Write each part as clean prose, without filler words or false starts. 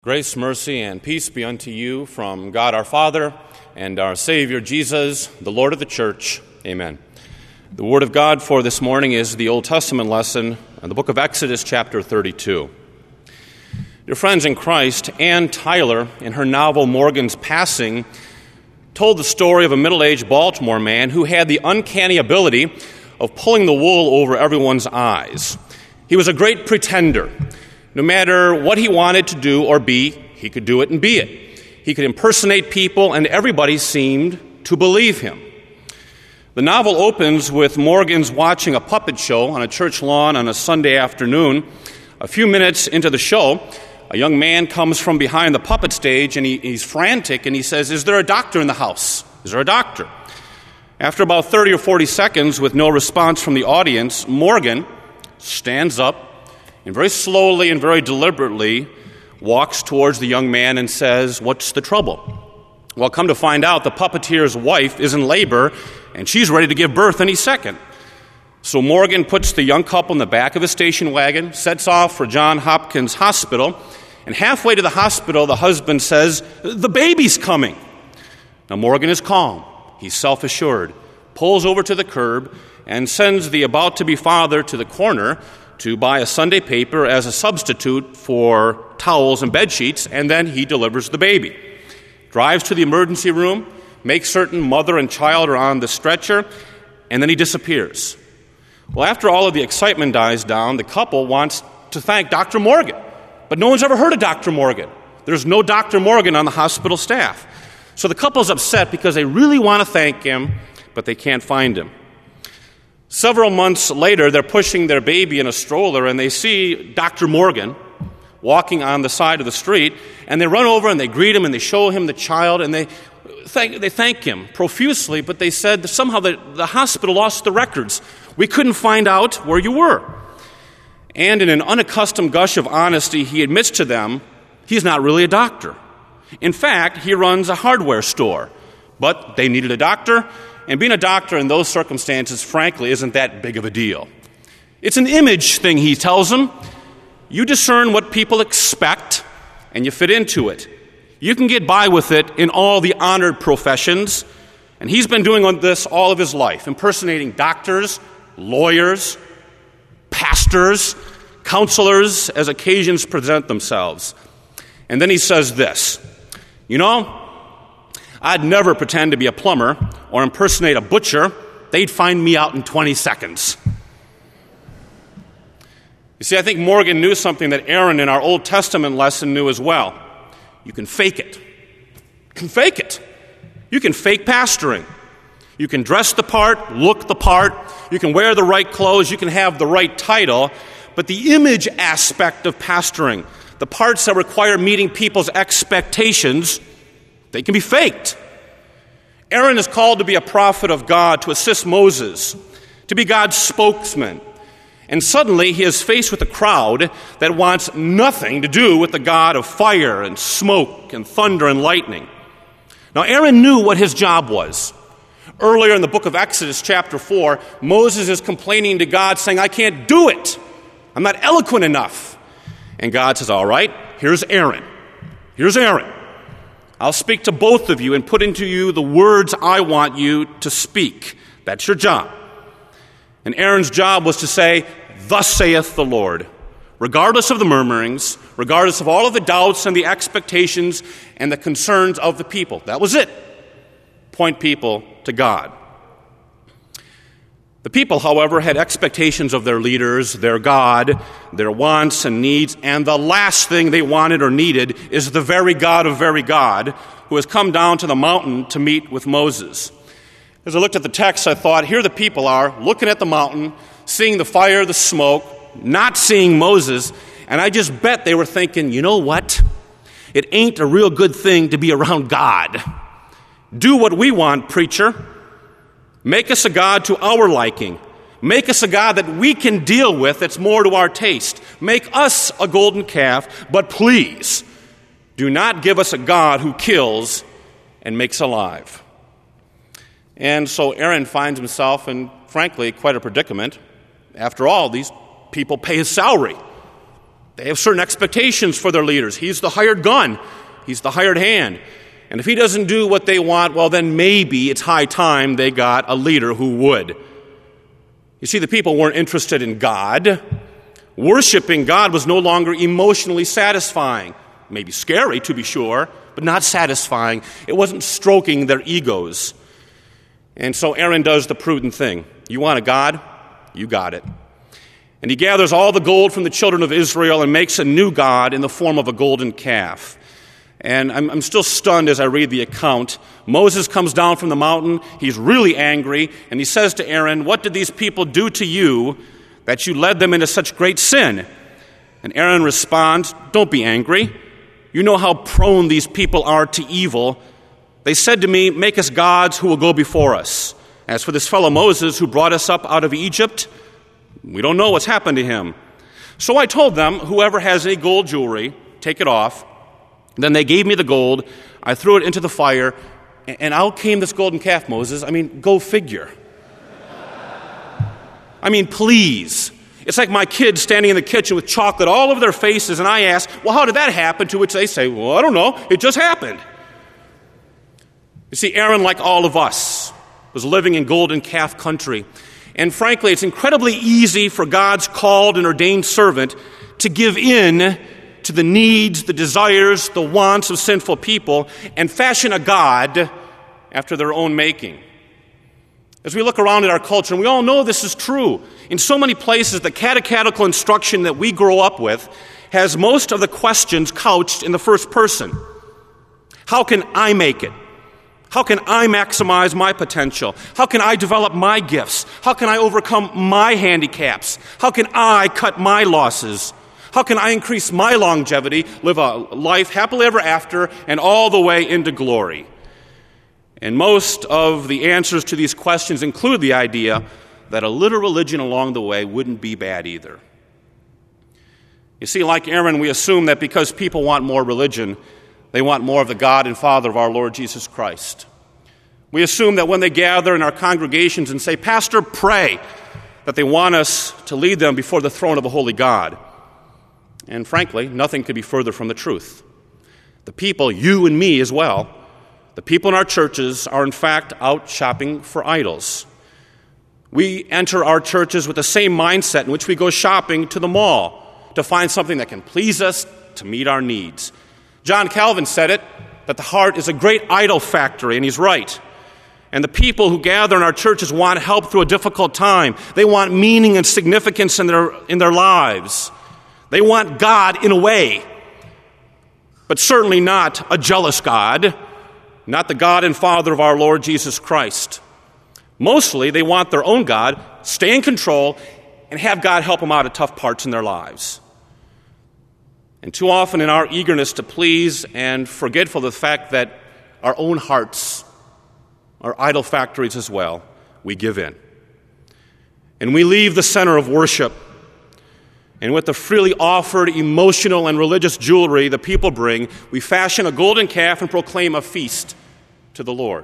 Grace, mercy, and peace be unto you from God our Father and our Savior Jesus, the Lord of the Church. Amen. The Word of God for this morning is the Old Testament lesson in the book of Exodus, chapter 32. Dear friends in Christ, Ann Tyler, in her novel Morgan's Passing, told the story of a middle-aged Baltimore man who had the uncanny ability of pulling the wool over everyone's eyes. He was a great pretender. No matter what he wanted to do or be, he could do it and be it. He could impersonate people, and everybody seemed to believe him. The novel opens with Morgan's watching a puppet show on a church lawn on a Sunday afternoon. A few minutes into the show, a young man comes from behind the puppet stage, and he's frantic, and he says, "Is there a doctor in the house? Is there a doctor?" After about 30 or 40 seconds, with no response from the audience, Morgan stands up and very slowly and very deliberately walks towards the young man and says, "What's the trouble?" Well, come to find out, the puppeteer's wife is in labor, and she's ready to give birth any second. So Morgan puts the young couple in the back of a station wagon, sets off for Johns Hopkins Hospital, and halfway to the hospital, the husband says, "The baby's coming." Now, Morgan is calm. He's self-assured, pulls over to the curb, and sends the about-to-be father to the corner to buy a Sunday paper as a substitute for towels and bed sheets, and then he delivers the baby. Drives to the emergency room, makes certain mother and child are on the stretcher, and then he disappears. Well, after all of the excitement dies down, the couple wants to thank Dr. Morgan, but no one's ever heard of Dr. Morgan. There's no Dr. Morgan on the hospital staff. So the couple's upset because they really want to thank him, but they can't find him. Several months later, they're pushing their baby in a stroller, and they see Dr. Morgan walking on the side of the street, and they run over and they greet him and they show him the child, and they thank him profusely, but they said that somehow the hospital lost the records. We couldn't find out where you were. And in an unaccustomed gush of honesty, he admits to them he's not really a doctor. In fact, he runs a hardware store, but they needed a doctor, and being a doctor in those circumstances, frankly, isn't that big of a deal. It's an image thing, he tells them. You discern what people expect, and you fit into it. You can get by with it in all the honored professions, and he's been doing this all of his life, impersonating doctors, lawyers, pastors, counselors, as occasions present themselves. And then he says this, "You know, I'd never pretend to be a plumber or impersonate a butcher. They'd find me out in 20 seconds. You see, I think Morgan knew something that Aaron in our Old Testament lesson knew as well. You can fake it. You can fake it. You can fake pastoring. You can dress the part, look the part. You can wear the right clothes. You can have the right title. But the image aspect of pastoring, the parts that require meeting people's expectations, they can be faked. Aaron is called to be a prophet of God, to assist Moses, to be God's spokesman. And suddenly he is faced with a crowd that wants nothing to do with the God of fire and smoke and thunder and lightning. Now, Aaron knew what his job was. Earlier in the book of Exodus, chapter 4, Moses is complaining to God, saying, "I can't do it. I'm not eloquent enough." And God says, "All right, here's Aaron. Here's Aaron. I'll speak to both of you and put into you the words I want you to speak." That's your job. And Aaron's job was to say, "Thus saith the Lord," regardless of the murmurings, regardless of all of the doubts and the expectations and the concerns of the people. That was it. Point people to God. The people, however, had expectations of their leaders, their God, their wants and needs, and the last thing they wanted or needed is the very God of very God who has come down to the mountain to meet with Moses. As I looked at the text, I thought, here the people are, looking at the mountain, seeing the fire, the smoke, not seeing Moses, and I just bet they were thinking, you know what? It ain't a real good thing to be around God. Do what we want, preacher. Make us a God to our liking. Make us a God that we can deal with that's more to our taste. Make us a golden calf, but please do not give us a God who kills and makes alive. And so Aaron finds himself in, frankly, quite a predicament. After all, these people pay his salary. They have certain expectations for their leaders. He's the hired gun. He's the hired hand. And if he doesn't do what they want, well, then maybe it's high time they got a leader who would. You see, the people weren't interested in God. Worshiping God was no longer emotionally satisfying. Maybe scary, to be sure, but not satisfying. It wasn't stroking their egos. And so Aaron does the prudent thing. You want a God? You got it. And he gathers all the gold from the children of Israel and makes a new god in the form of a golden calf. And I'm still stunned as I read the account. Moses comes down from the mountain. He's really angry. And he says to Aaron, "What did these people do to you that you led them into such great sin?" And Aaron responds, "Don't be angry. You know how prone these people are to evil. They said to me, 'Make us gods who will go before us.' As for this fellow Moses who brought us up out of Egypt, we don't know what's happened to him. So I told them, 'Whoever has any gold jewelry, take it off.' Then they gave me the gold. I threw it into the fire, and out came this golden calf, Moses. I mean, go figure. I mean, please. It's like my kids standing in the kitchen with chocolate all over their faces, and I ask, 'Well, how did that happen?' To which they say, 'Well, I don't know. It just happened.'" You see, Aaron, like all of us, was living in golden calf country. And frankly, it's incredibly easy for God's called and ordained servant to give in to the needs, the desires, the wants of sinful people and fashion a God after their own making. As we look around at our culture, and we all know this is true, in so many places the catechetical instruction that we grow up with has most of the questions couched in the first person. How can I make it? How can I maximize my potential? How can I develop my gifts? How can I overcome my handicaps? How can I cut my losses? How can I increase my longevity, live a life happily ever after, and all the way into glory? And most of the answers to these questions include the idea that a little religion along the way wouldn't be bad either. You see, like Aaron, we assume that because people want more religion, they want more of the God and Father of our Lord Jesus Christ. We assume that when they gather in our congregations and say, "Pastor, pray," that they want us to lead them before the throne of a holy God. And frankly, nothing could be further from the truth. The people, you and me as well, the people in our churches are in fact out shopping for idols. We enter our churches with the same mindset in which we go shopping to the mall to find something that can please us, to meet our needs. John Calvin said it, that the heart is a great idol factory, and he's right. And the people who gather in our churches want help through a difficult time. They want meaning and significance in their lives. They want God in a way, but certainly not a jealous God, not the God and Father of our Lord Jesus Christ. Mostly, they want their own God, stay in control, and have God help them out of tough parts in their lives. And too often in our eagerness to please and forgetful of the fact that our own hearts are idol factories as well, we give in. And we leave the center of worship. And with the freely offered emotional and religious jewelry the people bring, we fashion a golden calf and proclaim a feast to the Lord.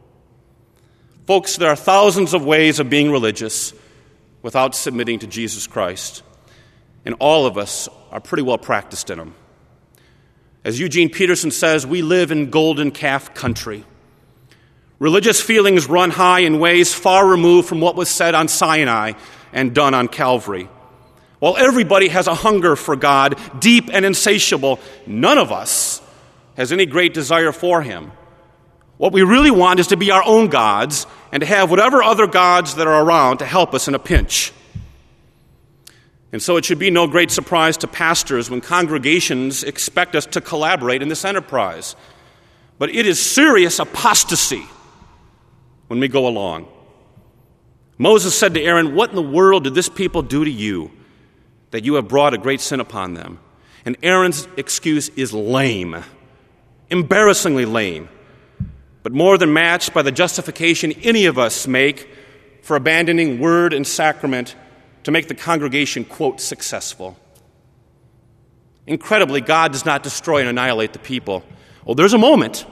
Folks, there are thousands of ways of being religious without submitting to Jesus Christ. And all of us are pretty well practiced in them. As Eugene Peterson says, we live in golden calf country. Religious feelings run high in ways far removed from what was said on Sinai and done on Calvary. While everybody has a hunger for God, deep and insatiable, none of us has any great desire for Him. What we really want is to be our own gods and to have whatever other gods that are around to help us in a pinch. And so it should be no great surprise to pastors when congregations expect us to collaborate in this enterprise. But it is serious apostasy when we go along. Moses said to Aaron, "What in the world did this people do to you that you have brought a great sin upon them?" And Aaron's excuse is lame, embarrassingly lame, but more than matched by the justification any of us make for abandoning word and sacrament to make the congregation, quote, successful. Incredibly, God does not destroy and annihilate the people. Well, there is a moment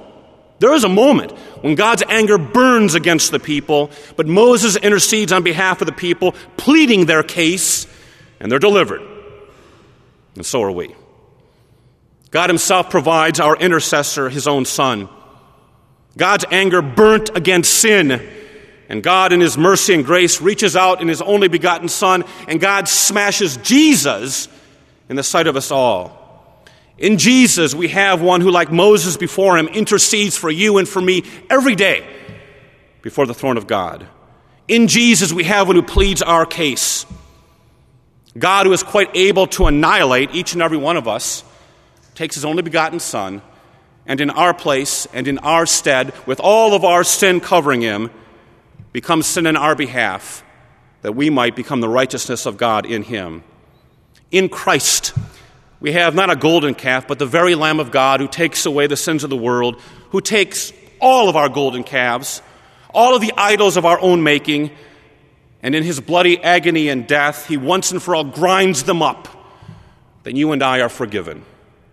when God's anger burns against the people, but Moses intercedes on behalf of the people, pleading their case, and they're delivered. and so are we. God himself provides our intercessor, his own Son. God's anger burnt against sin, and God in his mercy and grace reaches out in his only begotten Son, and God smashes Jesus in the sight of us all. In Jesus, we have one who, like Moses before him, intercedes for you and for me every day before the throne of God. In Jesus, we have one who pleads our case. God, who is quite able to annihilate each and every one of us, takes his only begotten Son, and in our place and in our stead, with all of our sin covering him, becomes sin in our behalf, that we might become the righteousness of God in him. In Christ, we have not a golden calf, but the very Lamb of God who takes away the sins of the world, who takes all of our golden calves, all of the idols of our own making, and in his bloody agony and death, he once and for all grinds them up, that you and I are forgiven.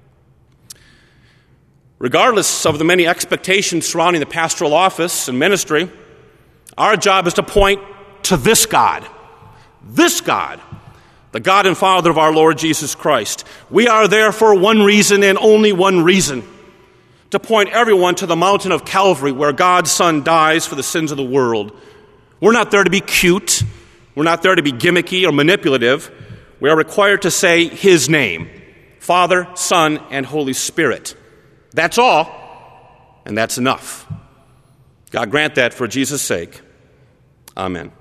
Regardless of the many expectations surrounding the pastoral office and ministry, our job is to point to this God, the God and Father of our Lord Jesus Christ. We are there for one reason and only one reason, to point everyone to the mountain of Calvary where God's Son dies for the sins of the world. We're not there to be cute. We're not there to be gimmicky or manipulative. We are required to say his name, Father, Son, and Holy Spirit. That's all, and that's enough. God grant that for Jesus' sake. Amen.